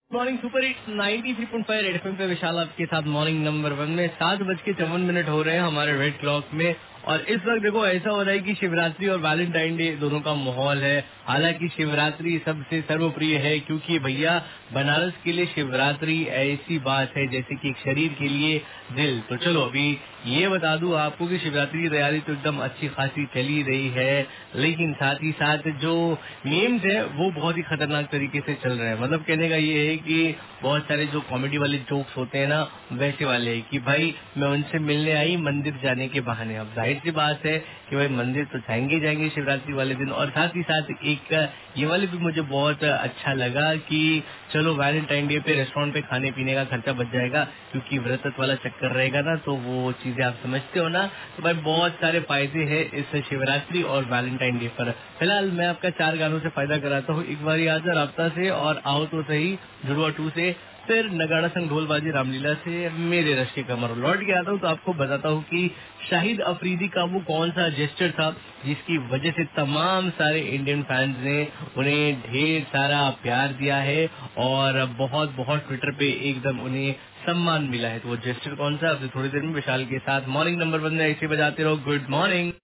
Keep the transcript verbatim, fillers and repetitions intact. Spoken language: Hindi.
Morning super hits ninety three point five red FM पे विशाल आपके साथ मॉर्निंग नंबर वन में सात बज के चौवन मिनट हो रहे हैं हमारे रेड क्लॉक में। और इस वक्त देखो ऐसा हो रहा है कि शिवरात्रि और वैलेंटाइन डे दोनों का माहौल है। हालांकि शिवरात्रि सबसे सर्वप्रिय है क्योंकि भैया बनारस के लिए शिवरात्रि ऐसी बात है जैसे कि एक शरीर के लिए दिल। तो चलो अभी ये बता दूं आपको कि शिवरात्रि की तैयारी तो एकदम अच्छी खासी चली रही है, लेकिन साथ ही साथ जो मीम्स है वो बहुत ही खतरनाक तरीके से चल रहे हैं। मतलब कहने का ये है कि बहुत सारे जो कॉमेडी वाले जोक्स होते हैं ना वैसे वाले है कि भाई मैं उनसे मिलने आई मंदिर जाने के बहाने। अब जाहिर सी बात है कि भाई मंदिर तो जाएंगे जाएंगे शिवरात्रि वाले दिन। और साथ ही साथ एक ये वाले भी मुझे बहुत अच्छा लगा कि चलो वैलेंटाइन डे पे रेस्टोरेंट पे खाने पीने का खर्चा बच जाएगा क्योंकि व्रत वाला चक्कर रहेगा ना, तो वो चीजें आप समझते हो ना। तो भाई बहुत सारे फायदे हैं इस शिवरात्रि और वैलेंटाइन डे पर। फिलहाल मैं आपका चार गानों से फायदा कराता हूँ। एक बार आज राबता से और आओ तो सही जुड़वा टू से, फिर नगाड़ा संग ढोलबाजी रामलीला से मेरे रश के कमर लौट के आता हूँ। तो आपको बताता हूँ कि शाहिद अफरीदी का वो कौन सा जेस्चर था जिसकी वजह से तमाम सारे इंडियन फैंस ने उन्हें ढेर सारा प्यार दिया है और बहुत बहुत ट्विटर पे एकदम उन्हें सम्मान मिला है। तो वो जेस्चर कौन सा, अब थोड़ी देर में विशाल के साथ मॉर्निंग नंबर वन में ऐसे बजाते रहो। Good morning.